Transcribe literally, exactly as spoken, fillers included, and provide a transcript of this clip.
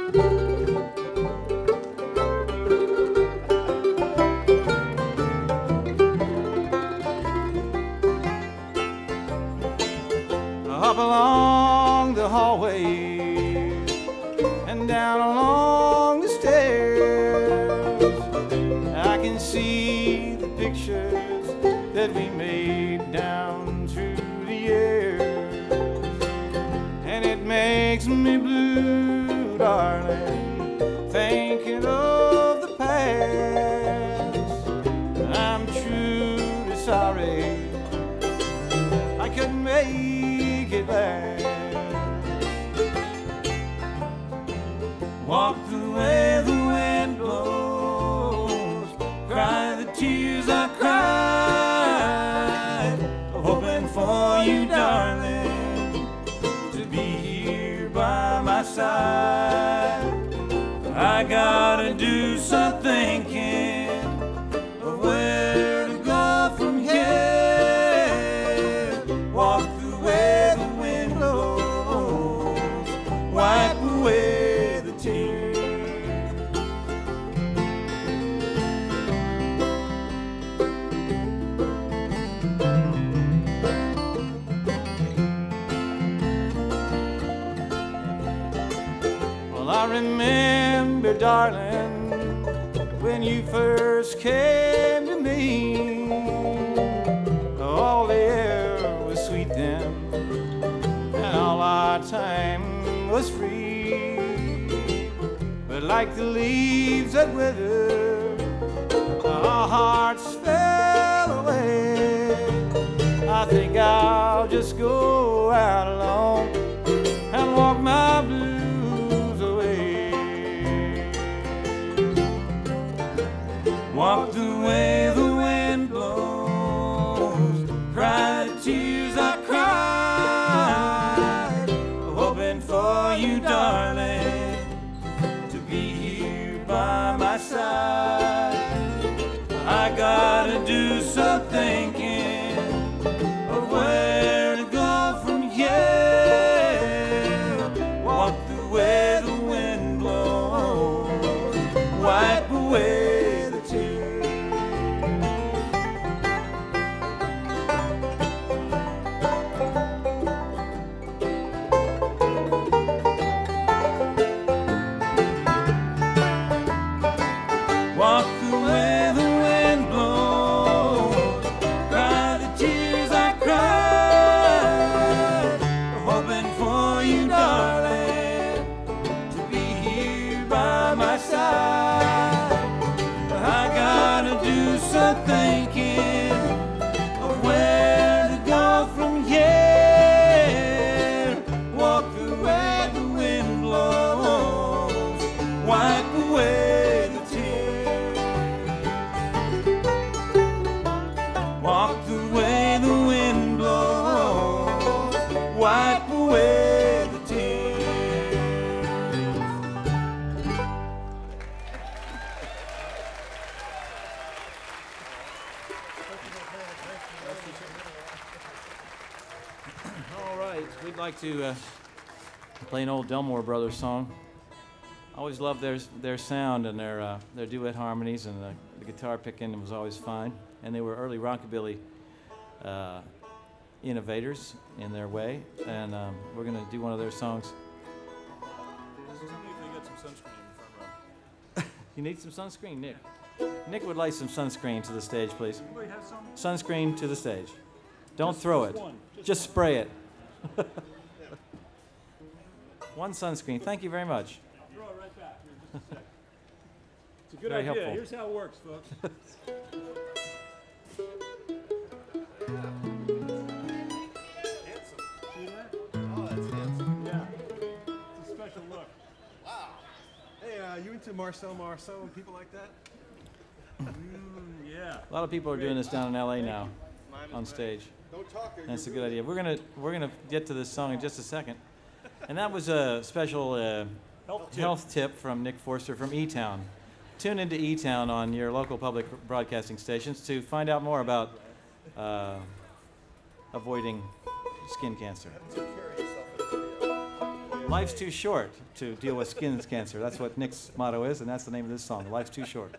Up along the hallway and down along the stairs, I can see the pictures that we made down through the years, and it makes me blue, darling, thinking of the past. I'm truly sorry I couldn't make it last. Walk the way the wind blows, cry the tears I cried, hoping for you, darling, to be here by my side. I gotta do some thinking of where to go from here. Walk the way the wind blows, wipe away the tears. Well, I remember, darling, when you first came to me, all the air was sweet then, and all our time was free. But like the leaves that wither, our hearts fell away. I think I'll just go out alone and walk my blues away. Walk the way the wind blows, cry the tears I cried, hoping for you, darling, to be here by my side. I gotta do some thinking of where to go from here. Walk the way the wind blows, wipe away the tears. Walk the way the wind blows, cry the tears I cried, hoping for you, darling, to be here by my side. I gotta do some thinking of where to go from here. Walk the way the wind blows, wipe away the tears. Walk the way the wind blows, wipe away the tears. All right, we'd like to uh, play an old Delmore Brothers song. I always loved their their sound and their uh, their duet harmonies, and the, the guitar picking was always fine. And they were early rockabilly uh, innovators in their way. And um, we're going to do one of their songs. Somebody can get some sunscreen in the front row. You need some sunscreen, Nick. Nick would like some sunscreen to the stage, please. Anybody have some? Sunscreen to the stage. Don't Just- throw just it. one. Just Just spray it. One sunscreen. Thank you very much. I'll throw it right back here in just a sec. It's a good Very idea. helpful. Here's how it works, folks. Handsome. See that? Oh, that's handsome. Yeah. It's a special look. Wow. Hey, uh, you into Marcel Marceau and people like that? Mm, yeah. A lot of people are doing this down in L A now on stage. Don't talk. or That's a you're good ruining idea. We're gonna we're gonna get to this song in just a second, and that was a special uh, Health tip. health tip from Nick Forster from E-Town. Tune into E-Town on your local public broadcasting stations to find out more about uh, avoiding skin cancer. Take care of yourself in the video. Life's too short to deal with skin cancer. That's what Nick's motto is, and that's the name of this song. Life's too short.